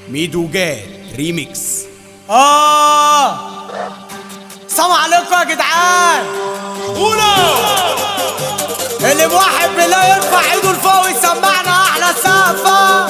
ميدو جاد ريميكس. السلام عليكم يا جدعان. اللي موحد بالله يرفع ايده لفوق ويسمعنا احلى سقفة.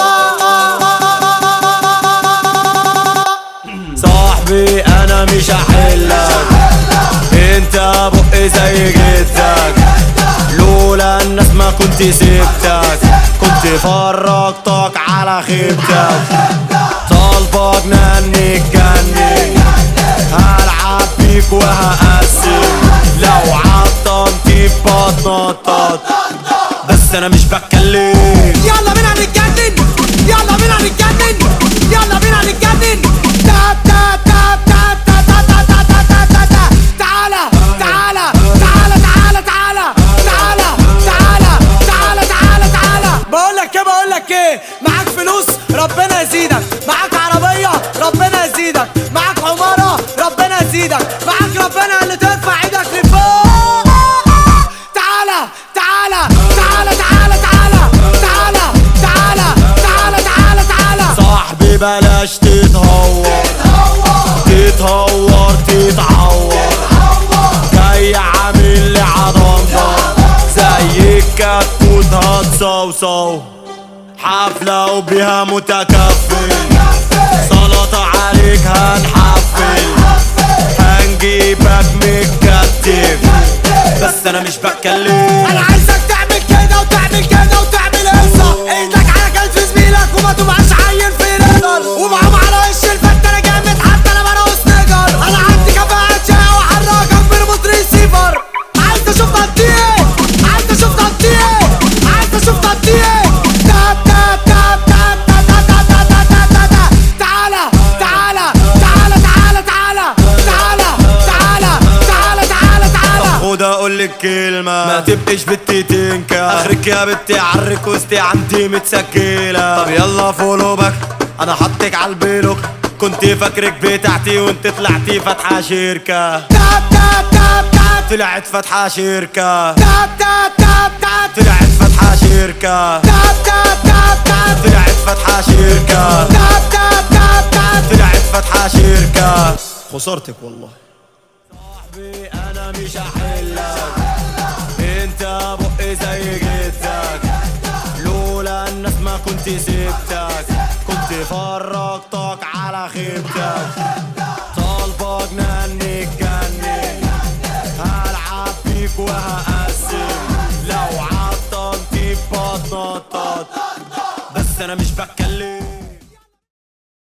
صاحبي انا مش هحلك، انت بقي زي جدك، لولا الناس ما كنت سبتك، كنت فرجتك على خيبتك. طالبك نني تجنن، هلعب بيك وهقسم، لو عطلت بتنطط، بس انا مش بتكلم. يلا بينا نتجنن، يلا بينا نتجنن، يلا بينا نتجنن. تا تا تا تا تا تا تا تا تا تا تا. تعالى تعالى تعالى تعالى تعالى تعالى تعالى تعالى تعالى تعالى. بقولك ايه، معاك فلوس ربنا يزيدك، معاك عربية ربنا يزيدك، معاك عمارة ربنا يزيدك، معاك ربنا اللي ترفع ايدك لفوق. تعالى تعالى تعالى تعالى تعالى تعالى تعالى تعالى تعالى تعالى. صاحبي بلاش تتهور تتهور تتعور، جاي عامل لي عضمضة زي الكتكوت هتصوصو، حفلة وبيها متكفل، سلطة عليك هنحفل، هنجيبك متكتف، بس انا مش بتكلم. انا عايزك تعمل كده وتعمل كده وتعمل قصة، ايدك على كتف زميلك وما تبقاش عين في نظر، ومعاهم على وش الفت انا جامد حتى انا برقص نجر. انا عندي كفاءة شقة وحركك بريموت ريسيفر. عايز اشوف تقطيع ايه، عايز اشوف تقطيع ايه، عايز اشوف تقطيع ايه. تا تا تا تا تا تا تا تا تا تا تا. تعالى تعالى تعالى تعالى تعالى تعالى تعالى تعالى تعالى تعالى. خد اقولك كلمة، ما تبقيش بنتي تنكا، اخرك يا بنتي عرك وسطي عندي متسجلة. طب يلا فولو باك، انا حطك عالبلوك، كنت فاكرك بتاعتي وانت طلعتي فاتحة شركة. تاب تاب تاب تاب طلعت فاتحة شركة. تاب تاب تاب تاب طلعت فاتحة شركة. تاب تاب تاب تاب طلعت فاتحة شركة. تاب تاب تاب تاب. طلعت فاتحة شركة. خسرتك والله. صاحبي انا مش هحلك، انت بقي زي جدك، لولا الناس ما كنت سبتك، كنت فرجتك على خيبتك. طالبك نني تجنن، هلعب بيك وهقسم، لو عطلت بتنطط، بس انا مش بك